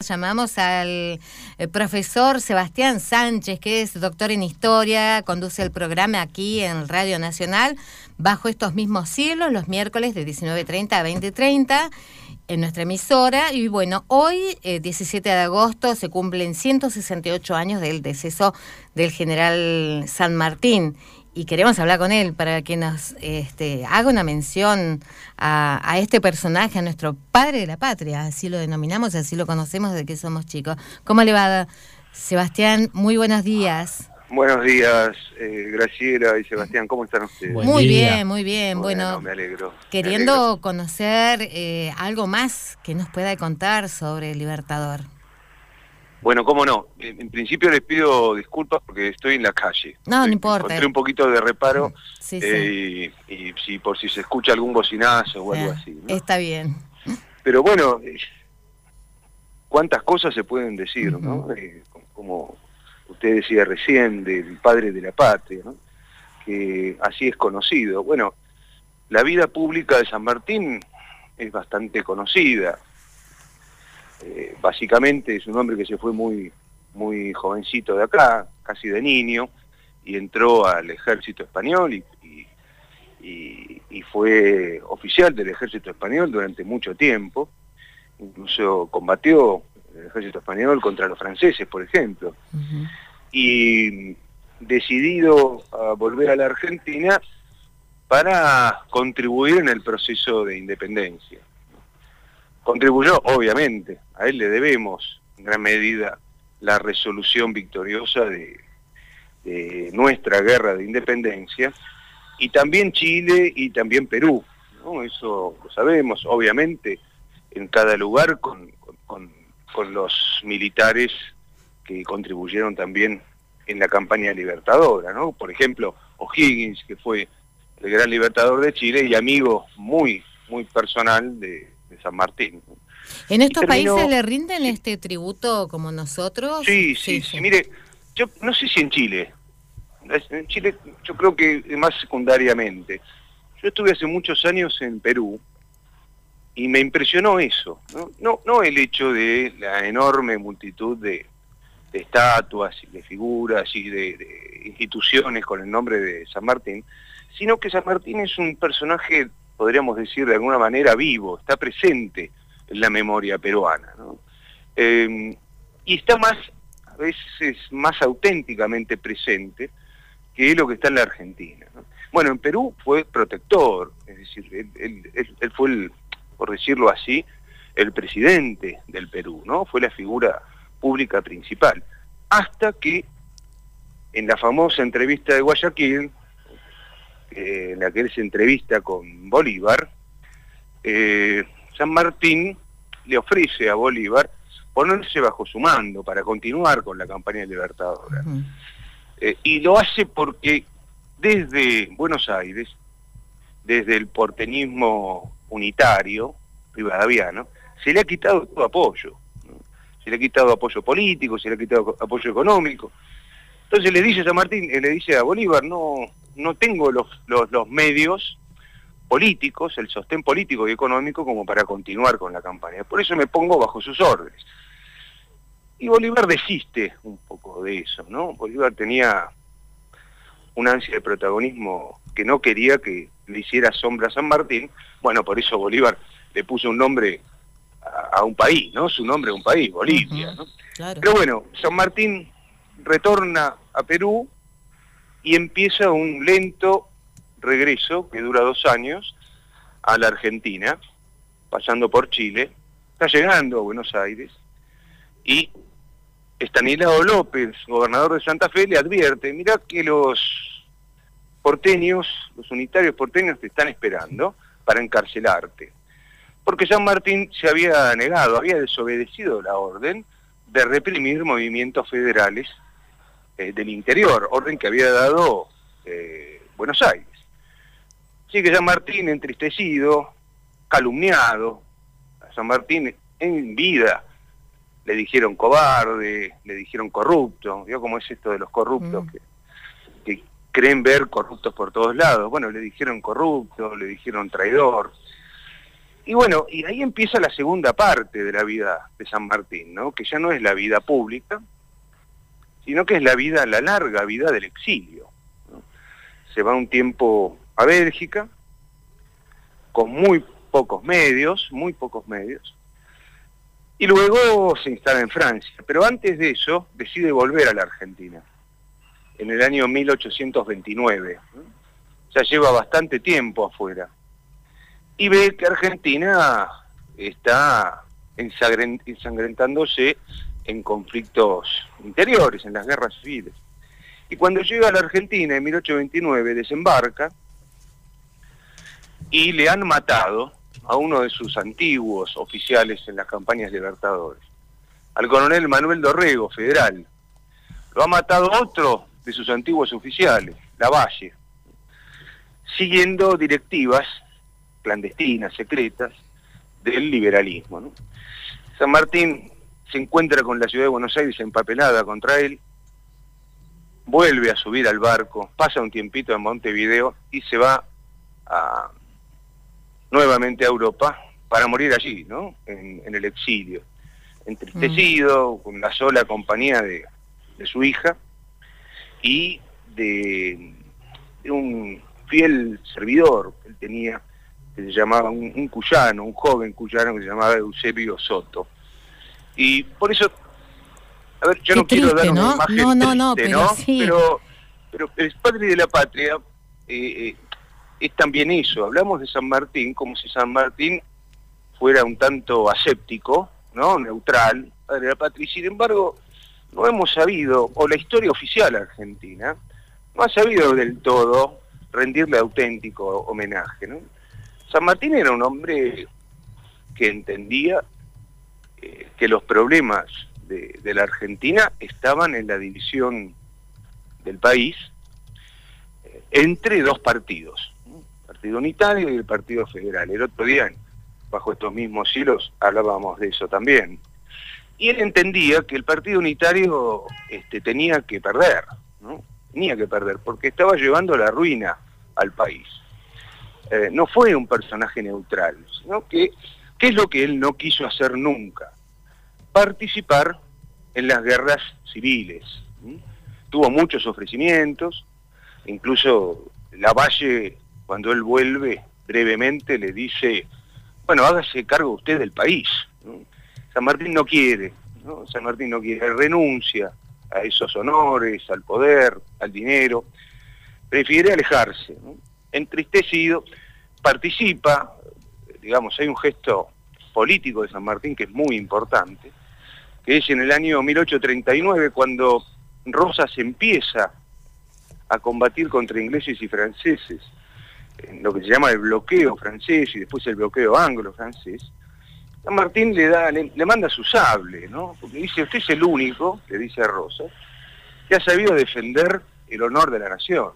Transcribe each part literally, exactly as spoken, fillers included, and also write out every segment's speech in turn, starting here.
llamamos al eh, profesor Sebastián Sánchez, que es doctor en Historia, conduce el programa aquí en Radio Nacional, bajo estos mismos cielos, los miércoles de diecinueve treinta a veinte treinta, en nuestra emisora. Y bueno, hoy, eh, diecisiete de agosto, se cumplen ciento sesenta y ocho años del deceso del general San Martín. Y queremos hablar con él para que nos este, haga una mención a, a este personaje, a nuestro padre de la patria, así lo denominamos, así lo conocemos desde que somos chicos. ¿Cómo le va, Sebastián? Muy buenos días. Buenos días, eh, Graciela y Sebastián, ¿cómo están ustedes? Buen muy día. bien, muy bien. Bueno, bueno me alegro. Queriendo me alegro. conocer eh, algo más que nos pueda contar sobre el Libertador. Bueno, cómo no. En, en principio les pido disculpas porque estoy en la calle. No, no importa. Encontré un poquito de reparo sí, eh, sí. Y, y si por si se escucha algún bocinazo o algo eh, así, ¿no? Está bien. Pero bueno, eh, cuántas cosas se pueden decir, Uh-huh. ¿no? Eh, como usted decía recién, del padre de la patria, ¿no? Que así es conocido. Bueno, la vida pública de San Martín es bastante conocida. Eh, básicamente es un hombre que se fue muy, muy jovencito de acá, casi de niño, y entró al ejército español y, y, y, y fue oficial del ejército español durante mucho tiempo. Incluso combatió el ejército español contra los franceses, por ejemplo. Uh-huh. Y decidido a volver a la Argentina para contribuir en el proceso de independencia. Contribuyó, obviamente, a él le debemos en gran medida la resolución victoriosa de, de nuestra guerra de independencia, y también Chile y también Perú, ¿no? Eso lo sabemos, obviamente, en cada lugar con, con, con, con los militares que contribuyeron también en la campaña libertadora, ¿no? Por ejemplo, O'Higgins, que fue el gran libertador de Chile y amigo muy, muy personal de, de San Martín. ¿En estos terminó... países le rinden sí. este tributo como nosotros? Sí, sí, sí, sí. Mire, yo no sé si en Chile, en Chile yo creo que más secundariamente. Yo estuve hace muchos años en Perú y me impresionó eso, ¿no? No, no el hecho de la enorme multitud de, de estatuas y de figuras y de, de instituciones con el nombre de San Martín, sino que San Martín es un personaje, podríamos decir de alguna manera, vivo, está presente en la memoria peruana, ¿no? Eh, y está más, a veces más auténticamente presente que lo que está en la Argentina, ¿no? Bueno, en Perú fue protector, es decir, él, él, él, él fue, el, por decirlo así, el presidente del Perú, ¿no? Fue la figura pública principal, hasta que en la famosa entrevista de Guayaquil, eh, en la que él se entrevista con Bolívar, eh, San Martín le ofrece a Bolívar ponerse bajo su mando para continuar con la campaña libertadora. Uh-huh. eh, y lo hace porque desde Buenos Aires, desde el porteñismo unitario, rivadaviano, se le ha quitado todo apoyo, ¿no? Se le ha quitado apoyo político, se le ha quitado apoyo económico. Entonces le dice a San Martín, le dice a Bolívar, no, no tengo los, los, los medios políticos, el sostén político y económico como para continuar con la campaña. Por eso me pongo bajo sus órdenes. Y Bolívar desiste un poco de eso, ¿no? Bolívar tenía una ansia de protagonismo que no quería que le hiciera sombra a San Martín. Bueno, por eso Bolívar le puso un nombre a, a un país, ¿no? Su nombre a un país, Bolivia, ¿no? Claro. Pero bueno, San Martín retorna a Perú y empieza un lento regreso, que dura dos años, a la Argentina, pasando por Chile, está llegando a Buenos Aires, y Estanislao López, gobernador de Santa Fe, le advierte, mirá que los porteños, los unitarios porteños te están esperando para encarcelarte. Porque San Martín se había negado, había desobedecido la orden de reprimir movimientos federales eh, del interior, orden que había dado eh, Buenos Aires. Así que San Martín, entristecido, calumniado, a San Martín en vida le dijeron cobarde, le dijeron corrupto. ¿Vio cómo es esto de los corruptos? Mm. Que, que creen ver corruptos por todos lados. Bueno, le dijeron corrupto, le dijeron traidor. Y bueno, y ahí empieza la segunda parte de la vida de San Martín, ¿no? Que ya no es la vida pública, sino que es la vida, la larga vida del exilio, ¿no? Se va un tiempo a Bélgica, con muy pocos medios, muy pocos medios, y luego se instala en Francia. Pero antes de eso, decide volver a la Argentina, en el año mil ochocientos veintinueve, ¿no? Ya lleva bastante tiempo afuera. Y ve que Argentina está ensangrentándose en conflictos interiores, en las guerras civiles. Y cuando llega a la Argentina en mil ochocientos veintinueve, desembarca y le han matado a uno de sus antiguos oficiales en las campañas libertadores, al coronel Manuel Dorrego, federal. Lo ha matado otro de sus antiguos oficiales, Lavalle, siguiendo directivas clandestinas, secretas, del liberalismo, ¿no? San Martín se encuentra con la ciudad de Buenos Aires empapelada contra él, vuelve a subir al barco, pasa un tiempito en Montevideo y se va a, nuevamente a Europa para morir allí, ¿no? En, en el exilio, entristecido, mm. con la sola compañía de, de su hija y de, de un fiel servidor que él tenía, que se llamaba un, un cuyano, un joven cuyano que se llamaba Eusebio Soto. Y por eso, a ver, yo Qué no triste, quiero dar una ¿no? imagen no, no, triste, no, pero, ¿no? Sí. pero, pero el padre de la patria eh, eh, es también eso. Hablamos de San Martín como si San Martín fuera un tanto aséptico, ¿no? Neutral, padre de la patria, y sin embargo no hemos sabido, o la historia oficial argentina, no ha sabido del todo rendirle auténtico homenaje, ¿no? San Martín era un hombre que entendía eh, que los problemas de, de la Argentina estaban en la división del país eh, entre dos partidos, ¿no? El Partido Unitario y el Partido Federal. El otro día, bajo estos mismos hilos, hablábamos de eso también. Y él entendía que el Partido Unitario este, tenía que perder, ¿no? Tenía que perder, porque estaba llevando la ruina al país. Eh, no fue un personaje neutral, sino que, ¿qué es lo que él no quiso hacer nunca? Participar en las guerras civiles. ¿Mm? Tuvo muchos ofrecimientos, incluso Lavalle, cuando él vuelve, brevemente le dice, bueno, hágase cargo usted del país, ¿no? San Martín no quiere, ¿no? San Martín no quiere, renuncia a esos honores, al poder, al dinero, prefiere alejarse, ¿no? Entristecido, participa, digamos, hay un gesto político de San Martín que es muy importante, que es en el año mil ochocientos treinta y nueve, cuando Rosas empieza a combatir contra ingleses y franceses, en lo que se llama el bloqueo francés y después el bloqueo anglo-francés. San Martín le da, le, le manda su sable, ¿no? Porque dice, usted es el único, le dice a Rosas, que ha sabido defender el honor de la nación.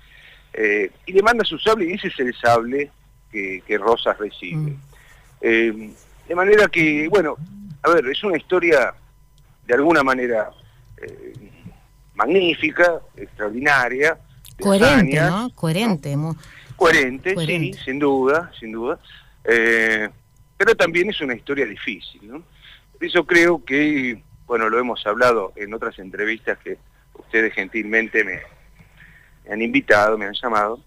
Eh, y le manda su sable y ese es el sable que, que Rosas recibe. Mm. Eh, de manera que, bueno, a ver, es una historia de alguna manera eh, magnífica, extraordinaria. Coherente, años, ¿no? Coherente. ¿no? Coherente, Coherente, sí, sin duda, sin duda. Eh, pero también es una historia difícil, ¿no? Por eso creo que, bueno, lo hemos hablado en otras entrevistas que ustedes gentilmente me, me han invitado, me han llamado.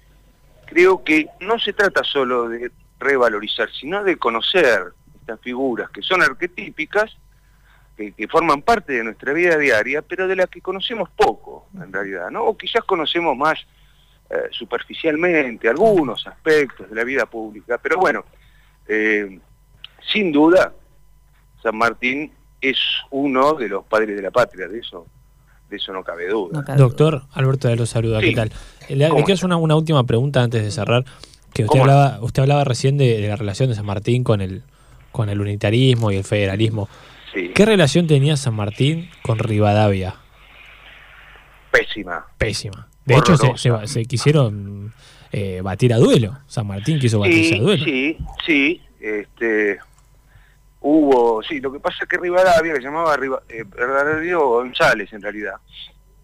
Creo que no se trata solo de revalorizar, sino de conocer estas figuras que son arquetípicas, que, que forman parte de nuestra vida diaria, pero de las que conocemos poco, en realidad, ¿no? O quizás conocemos más eh, superficialmente algunos aspectos de la vida pública, pero bueno, eh, sin duda, San Martín es uno de los padres de la patria, de eso de eso no cabe duda. No cabe Doctor, duda. Alberto de los saluda, sí. ¿Qué tal? Le, le quiero hacer una, una última pregunta antes de cerrar, que usted hablaba, usted hablaba recién de, de la relación de San Martín con el, con el unitarismo y el federalismo. Sí. ¿Qué relación tenía San Martín con Rivadavia? Pésima. Pésima. De Horrorosa. hecho, se, se, se quisieron eh, batir a duelo. San Martín quiso batirse sí, a duelo. Sí, sí. Este, hubo, sí, lo que pasa es que Rivadavia, que se llamaba Riva, eh, Bernardino González en realidad,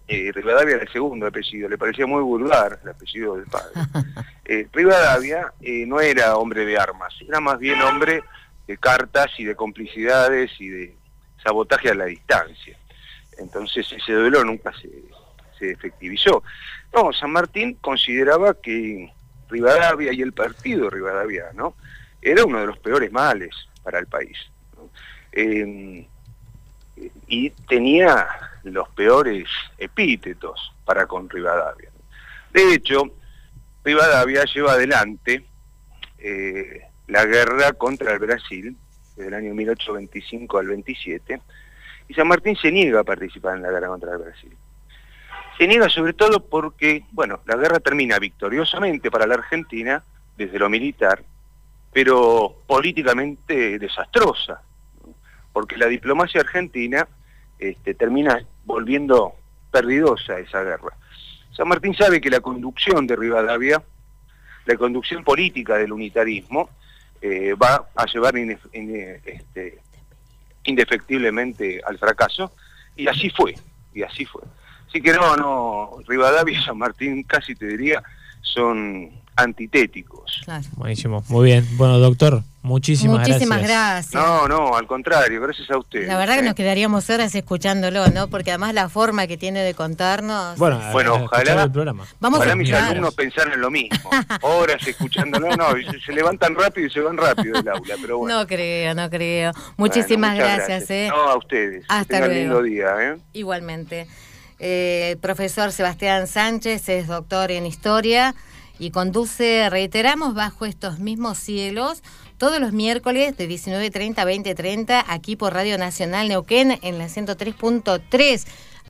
eh, Rivadavia era el segundo apellido, le parecía muy vulgar el apellido del padre. Eh, Rivadavia eh, no era hombre de armas, era más bien hombre de cartas y de complicidades y de sabotaje a la distancia. Entonces ese duelo nunca se, se efectivizó. No, San Martín consideraba que Rivadavia y el partido rivadaviano era uno de los peores males para el país, ¿no? Eh, y tenía los peores epítetos para con Rivadavia. De hecho, Rivadavia lleva adelante eh, la guerra contra el Brasil desde el año mil ochocientos veinticinco al veintisiete, y San Martín se niega a participar en la guerra contra el Brasil. Se niega sobre todo porque, bueno, la guerra termina victoriosamente para la Argentina desde lo militar, pero políticamente desastrosa, ¿no? Porque la diplomacia argentina este, termina volviendo perdidosa esa guerra. San Martín sabe que la conducción de Rivadavia, la conducción política del unitarismo, eh, va a llevar in, in, este, indefectiblemente al fracaso, y así fue, y así fue. Así que no, no, Rivadavia y San Martín casi te diría son antitéticos. Claro. Buenísimo, muy bien. Bueno, doctor, muchísimas, muchísimas gracias. gracias. No, no, al contrario, gracias a ustedes. La verdad ¿eh? que nos quedaríamos horas escuchándolo, ¿no? Porque además la forma que tiene de contarnos... Bueno, bueno a, a ojalá, el programa. Vamos ojalá a mis escuchar. alumnos pensaran lo mismo. Horas escuchándolo, no, se, se levantan rápido y se van rápido del aula, pero bueno. No creo, no creo. Muchísimas bueno, gracias, gracias. ¿eh? No, a ustedes. Hasta que tengan luego. lindo día, ¿eh? Igualmente. Eh, el profesor Sebastián Sánchez es doctor en Historia y conduce, reiteramos, Bajo estos mismos cielos, todos los miércoles de diecinueve treinta a veinte treinta, aquí por Radio Nacional Neuquén en la ciento tres punto tres.